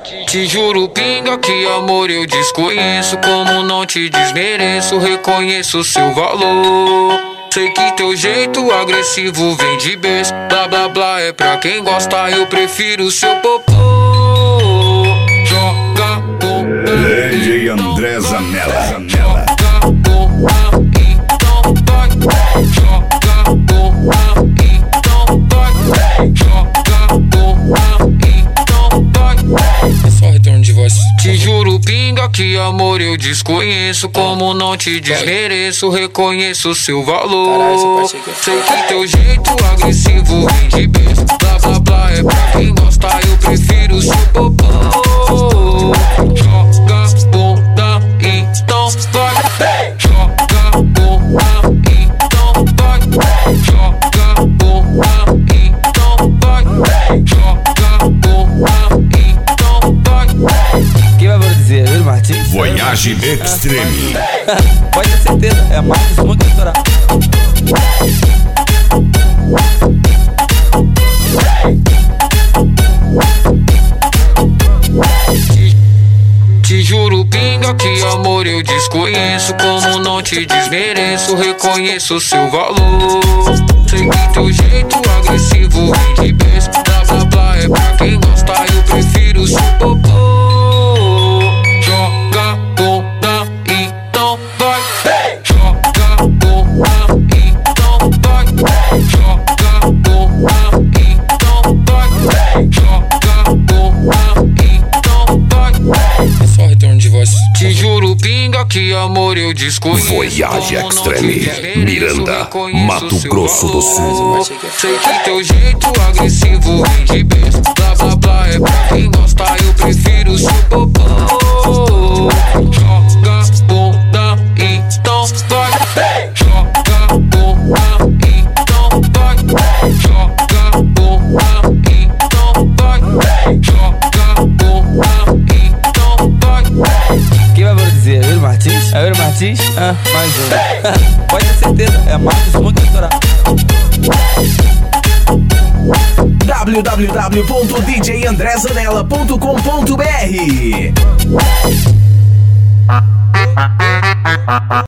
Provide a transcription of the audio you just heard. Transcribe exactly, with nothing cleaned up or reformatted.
Te juro, pinga, que amor eu desconheço. Como não te desmereço, reconheço seu valor. Sei que teu jeito agressivo vem de berço. Blá blá blá é pra quem gosta, eu prefiro seu popô. Joga com D J André Zanella. Joga com então vai. Joga com então vai. Joga com então vai. É só retorno de voz. Te juro, pinga, que amor eu desconheço. Como não te desmereço, reconheço seu valor. Sei que teu jeito agressivo vem de berço. Blá blá blá é pra quem gosta, eu prefiro seu popô. Joga bunda, então vai. Joga bunda, então vai. Joga bunda, então vai. Joga bunda, então vai. Quem vai produzir? Yuri Martins? Voyage Extreme. Pode ter certeza, é Marcos muito estourar. Te juro, pinga, que amor eu desconheço. Como não te desmereço, reconheço seu valor. Sei que teu jeito agressivo vem de berço. Blá blá blá é pra quem gosta, eu prefiro seu popô. Joga bunda, então vai. Joga bunda, então vai. Joga bunda, então vai. Joga bunda, então vai. É só retorno de voz. Te juro, pinga, que amor eu desconheço. Voyage Extreme, Miranda, Mato Grosso do Sul. Sei que teu jeito agressivo vem de berço. Blá blá blá é pra quem gosta, eu prefiro seu popô. Joga bunda, então vai. Joga bunda, então vai. Joga bunda, então vai. Joga bunda, então vai. Quem vai produzir? Yuri Martins? É Yuri Martins? Ah, mais um. Pode ter certeza, é Marcos muito estourar. w w w ponto d j andré zanella ponto com ponto b r